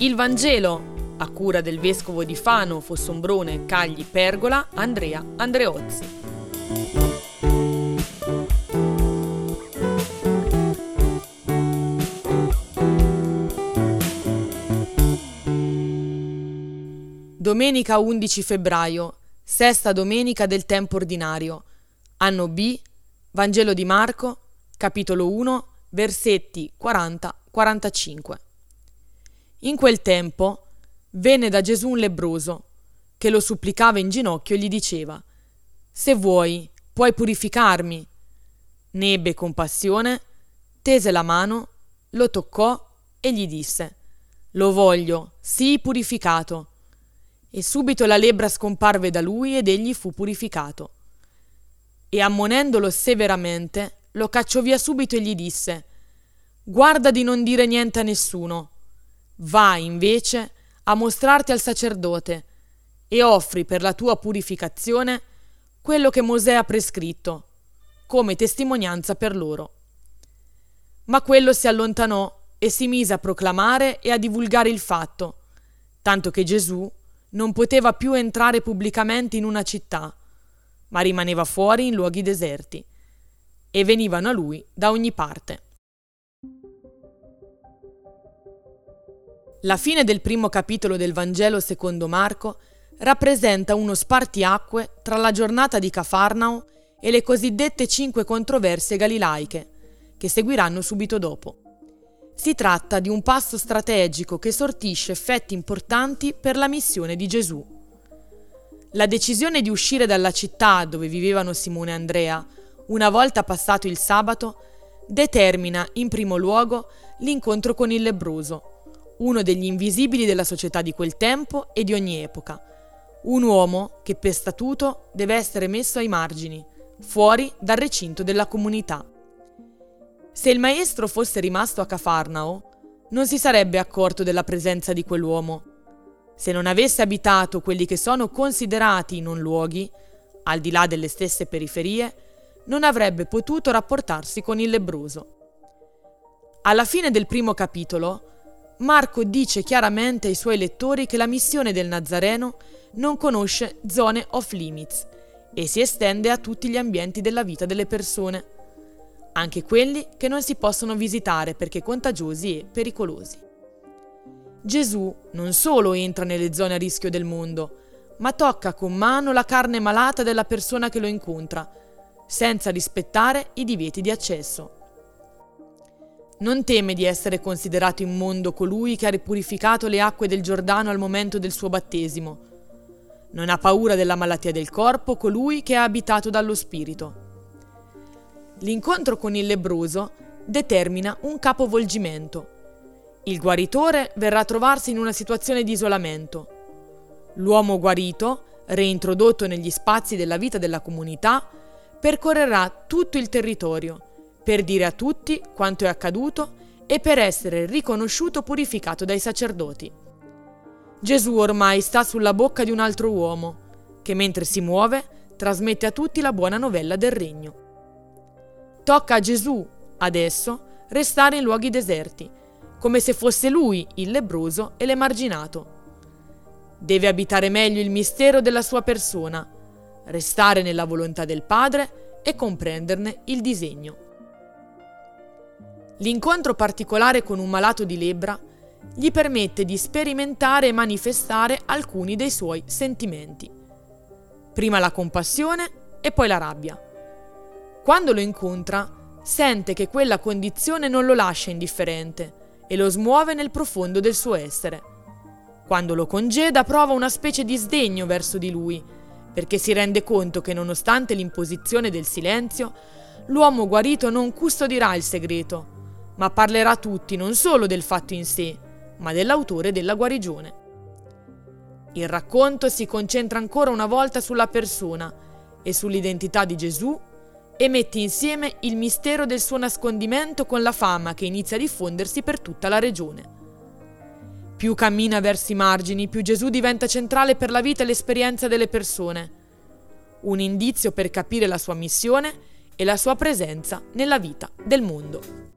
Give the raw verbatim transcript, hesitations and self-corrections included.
Il Vangelo, a cura del vescovo di Fano, Fossombrone, Cagli, Pergola, Andrea Andreozzi. Domenica undici febbraio, sesta domenica del tempo ordinario, anno B, Vangelo di Marco, capitolo uno, versetti quaranta quarantacinque. In quel tempo venne da Gesù un lebbroso, che lo supplicava in ginocchio e gli diceva: «Se vuoi, puoi purificarmi». Ne ebbe compassione, tese la mano, lo toccò e gli disse: «Lo voglio, sii purificato». E subito la lebbra scomparve da lui ed egli fu purificato. E ammonendolo severamente, lo cacciò via subito e gli disse: «Guarda di non dire niente a nessuno. Vai invece a mostrarti al sacerdote e offri per la tua purificazione quello che Mosè ha prescritto, come testimonianza per loro». Ma quello si allontanò e si mise a proclamare e a divulgare il fatto, tanto che Gesù non poteva più entrare pubblicamente in una città, ma rimaneva fuori in luoghi deserti, e venivano a lui da ogni parte. La fine del primo capitolo del Vangelo secondo Marco rappresenta uno spartiacque tra la giornata di Cafarnao e le cosiddette cinque controversie galilaiche, che seguiranno subito dopo. Si tratta di un passo strategico che sortisce effetti importanti per la missione di Gesù. La decisione di uscire dalla città dove vivevano Simone e Andrea, una volta passato il sabato, determina in primo luogo l'incontro con il lebbroso, uno degli invisibili della società di quel tempo e di ogni epoca, un uomo che per statuto deve essere messo ai margini, fuori dal recinto della comunità. Se il maestro fosse rimasto a Cafarnao, non si sarebbe accorto della presenza di quell'uomo. Se non avesse abitato quelli che sono considerati i non luoghi, al di là delle stesse periferie, non avrebbe potuto rapportarsi con il lebbroso. Alla fine del primo capitolo, Marco dice chiaramente ai suoi lettori che la missione del Nazareno non conosce zone off limits e si estende a tutti gli ambienti della vita delle persone, anche quelli che non si possono visitare perché contagiosi e pericolosi. Gesù non solo entra nelle zone a rischio del mondo, ma tocca con mano la carne malata della persona che lo incontra, senza rispettare i divieti di accesso. Non teme di essere considerato immondo colui che ha ripurificato le acque del Giordano al momento del suo battesimo. Non ha paura della malattia del corpo colui che è abitato dallo spirito. L'incontro con il lebbroso determina un capovolgimento. Il guaritore verrà a trovarsi in una situazione di isolamento. L'uomo guarito, reintrodotto negli spazi della vita della comunità, percorrerà tutto il territorio per dire a tutti quanto è accaduto e per essere riconosciuto purificato dai sacerdoti. Gesù ormai sta sulla bocca di un altro uomo, che mentre si muove trasmette a tutti la buona novella del regno. Tocca a Gesù, adesso, restare in luoghi deserti, come se fosse lui il lebbroso e l'emarginato. Deve abitare meglio il mistero della sua persona, restare nella volontà del Padre e comprenderne il disegno. L'incontro particolare con un malato di lebbra gli permette di sperimentare e manifestare alcuni dei suoi sentimenti. Prima la compassione e poi la rabbia. Quando lo incontra, sente che quella condizione non lo lascia indifferente e lo smuove nel profondo del suo essere. Quando lo congeda, prova una specie di sdegno verso di lui, perché si rende conto che nonostante l'imposizione del silenzio, l'uomo guarito non custodirà il segreto, ma parlerà a tutti non solo del fatto in sé, ma dell'autore della guarigione. Il racconto si concentra ancora una volta sulla persona e sull'identità di Gesù e mette insieme il mistero del suo nascondimento con la fama che inizia a diffondersi per tutta la regione. Più cammina verso i margini, più Gesù diventa centrale per la vita e l'esperienza delle persone, un indizio per capire la sua missione e la sua presenza nella vita del mondo.